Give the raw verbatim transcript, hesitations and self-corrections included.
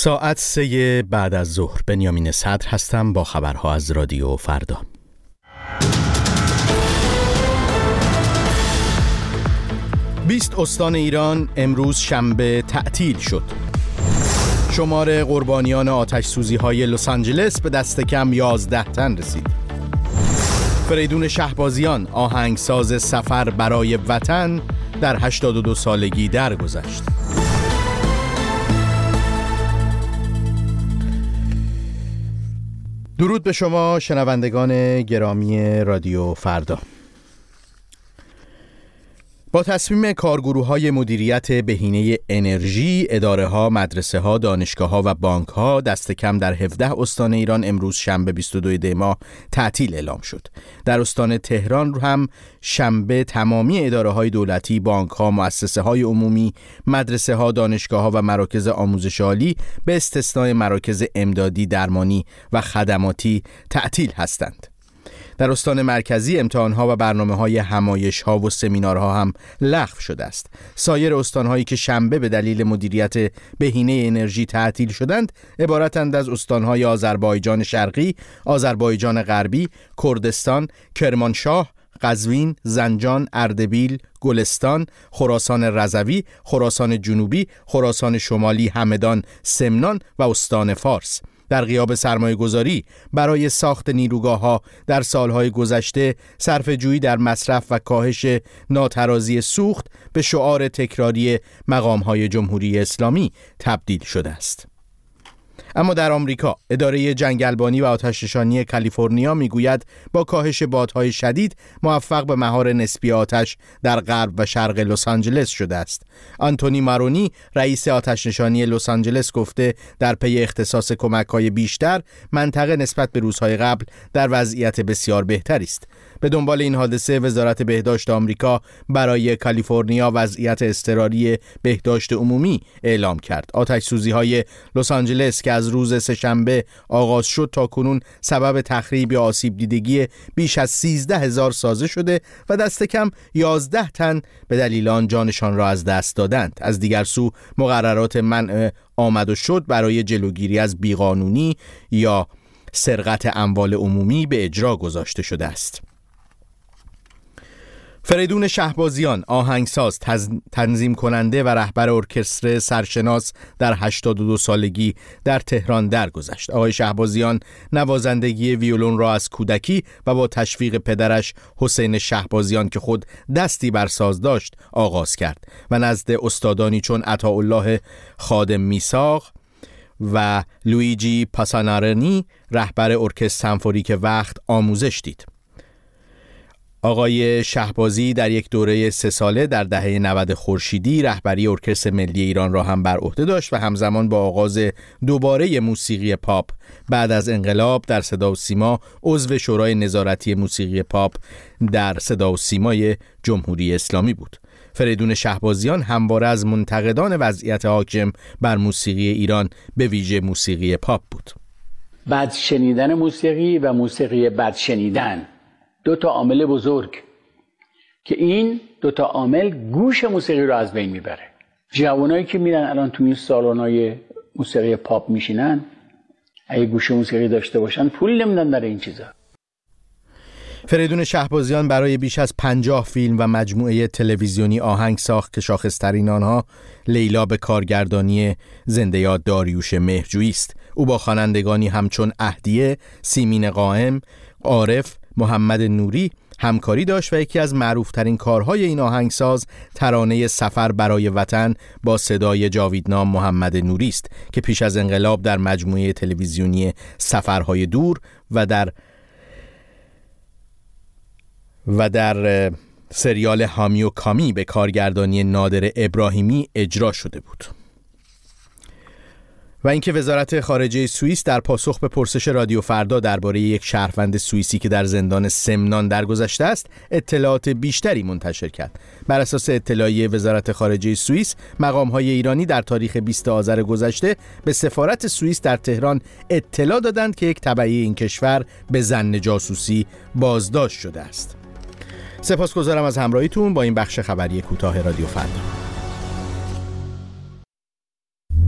ساعت سه بعد از ظهر. بنیامین صدر هستم با خبرها از رادیو فردا. بیست استان ایران امروز شنبه تعطیل شد. شمار قربانیان آتش سوزی های لس آنجلس به دست کم یازده تن رسید. فریدون شهبازیان آهنگساز سفر برای وطن در هشتاد و دو سالگی درگذشت. درود به شما شنوندگان گرامی رادیو فردا. با تصمیم کارگروه‌های مدیریت بهینه انرژی، اداره‌ها، مدرسه‌ها، دانشگاه‌ها و بانک‌ها دست کم در هفده استان ایران امروز شنبه بیست و دو دی ماه تعطیل اعلام شد. در استان تهران هم شنبه تمامی اداره‌های دولتی، بانک‌ها، مؤسسه‌های عمومی، مدرسه‌ها، دانشگاه‌ها و مراکز آموزش عالی به استثنای مراکز امدادی، درمانی و خدماتی تعطیل هستند. در استان مرکزی امتحان‌ها و برنامه‌های همایش‌ها و سمینارها هم لغو شده است. سایر استان‌هایی که شنبه به دلیل مدیریت بهینه انرژی تعطیل شدند عبارتند از استان‌های آذربایجان شرقی، آذربایجان غربی، کردستان، کرمانشاه، قزوین، زنجان، اردبیل، گلستان، خراسان رضوی، خراسان جنوبی، خراسان شمالی، همدان، سمنان و استان فارس. در غیاب سرمایه‌گذاری برای ساخت نیروگاه‌ها در سالهای گذشته، صرفه‌جویی در مصرف و کاهش ناترازی سوخت به شعار تکراری مقام‌های جمهوری اسلامی تبدیل شده است. اما در آمریکا اداره جنگلبانی و آتش‌نشانی کالیفرنیا میگوید با کاهش بادهای شدید موفق به مهار نسبی آتش در غرب و شرق لس آنجلس شده است. آنتونی مارونی رئیس آتش‌نشانی لس آنجلس گفته در پی اختصاص کمک‌های بیشتر منطقه نسبت به روزهای قبل در وضعیت بسیار بهتری است. به دنبال این حادثه وزارت بهداشت آمریکا برای کالیفرنیا وضعیت اضطراری بهداشت عمومی اعلام کرد. آتش سوزی‌های لس آنجلس که از روز سه‌شنبه آغاز شد تا کنون سبب تخریب یا آسیب دیدگی بیش از سیزده هزار سازه شده و دست کم یازده تن به دلیل آن جانشان را از دست دادند. از دیگر سو مقررات منع آمد و شد برای جلوگیری از بیقانونی یا سرقت اموال عمومی به اجرا گذاشته شده است. فریدون شهبازیان آهنگساز، تنظیم کننده و رهبر ارکستر سرشناس در هشتاد و دو سالگی در تهران درگذشت. آقای شهبازیان نوازندگی ویولون را از کودکی و با تشویق پدرش حسین شهبازیان که خود دستی بر ساز داشت آغاز کرد و نزد استادانی چون عطاالله خادم میثاق و لویجی پاسانارنی رهبر ارکستر سمفونیک وقت آموزش دید. آقای شهبازی در یک دوره سه ساله در دهه نود خورشیدی رهبری ارکستر ملی ایران را هم بر عهده داشت و همزمان با آغاز دوباره موسیقی پاپ بعد از انقلاب در صدا و سیما عضو شورای نظارتی موسیقی پاپ در صدا و سیمای جمهوری اسلامی بود. فریدون شهبازیان همواره از منتقدان وضعیت حاکم بر موسیقی ایران به ویژه موسیقی پاپ بود. بد شنیدن موسیقی و موسیقی بد شنیدن دو تا عامل بزرگ که این دو تا عامل گوش موسیقی رو از بین میبره. جوانایی که میرن الان تو این سالن‌های موسیقی پاپ میشینن اگه گوش موسیقی داشته باشن پول نمیدن در این چیزا. فریدون شهبازیان برای بیش از پنجاه فیلم و مجموعه تلویزیونی آهنگ ساخت که شاخص‌ترین آنها لیلا به کارگردانی زنده یاد داریوش مهرجویی است. او با خوانندگانی همچون اهدیه، سیمین قائم، عارف، محمد نوری همکاری داشت و یکی از معروفترین کارهای این آهنگساز ترانه سفر برای وطن با صدای جاویدنام محمد نوری است که پیش از انقلاب در مجموعه تلویزیونی سفرهای دور و در و در سریال حامی و کامی به کارگردانی نادر ابراهیمی اجرا شده بود. و اینکه وزارت خارجه سوئیس در پاسخ به پرسش رادیو فردا درباره یک شهروند سوئیسی که در زندان سمنان درگذشته است اطلاعات بیشتری منتشر کرد. بر اساس اطلاعیه وزارت خارجه سوئیس، مقام‌های ایرانی در تاریخ بیستم آذر گذشته به سفارت سوئیس در تهران اطلاع دادند که یک تبعیه این کشور به ظن جاسوسی بازداشت شده است. سپاسگزارم از همراهیتون با این بخش خبری کوتاه رادیو فردا.